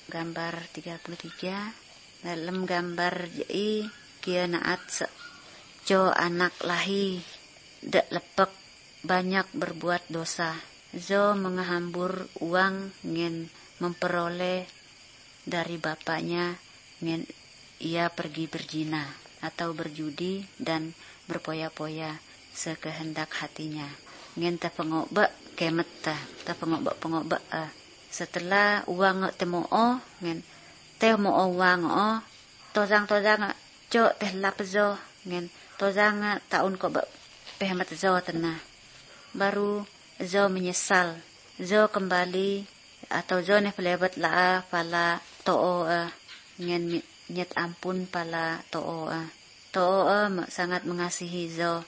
Gambar 33. Dalam gambar jai kia naat jo anak lahi dak lepek banyak berbuat dosa. Zo menghambur uang ngen memperoleh dari bapaknya ngen ia pergi berzina atau berjudi dan berpoya-poya sekehendak hatinya. Ngen ta pengobak kemet ta pengobak setelah uang temoo ngen teh moo uang tozang jo teh lap zo ngen tozang taun ko ba pehmat zo tenah baru zo menyesal zo kembali atau zo ne pelebat la pala too ngen nyet ampun pala too sangat mengasihi zo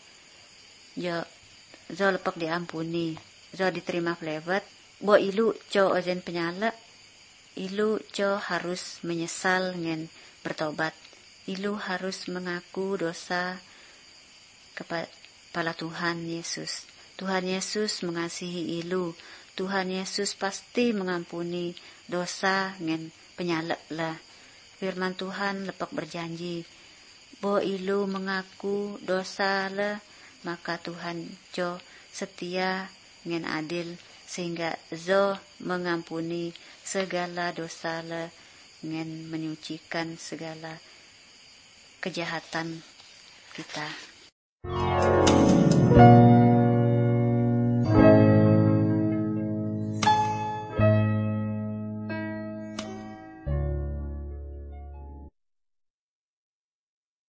lepak diampuni zo diterima pelebat bo ilu co ojen penyala ilu co harus menyesal ngen bertobat. Ilu harus mengaku dosa kepada Tuhan Yesus. Tuhan Yesus mengasihi ilu. Tuhan Yesus pasti mengampuni dosa ngen penyala lah. Firman Tuhan lepak berjanji, bo ilu mengaku dosa lah, maka Tuhan co setia ngen adil sehingga zo mengampuni segala dosa le ngen menyucikan segala kejahatan kita.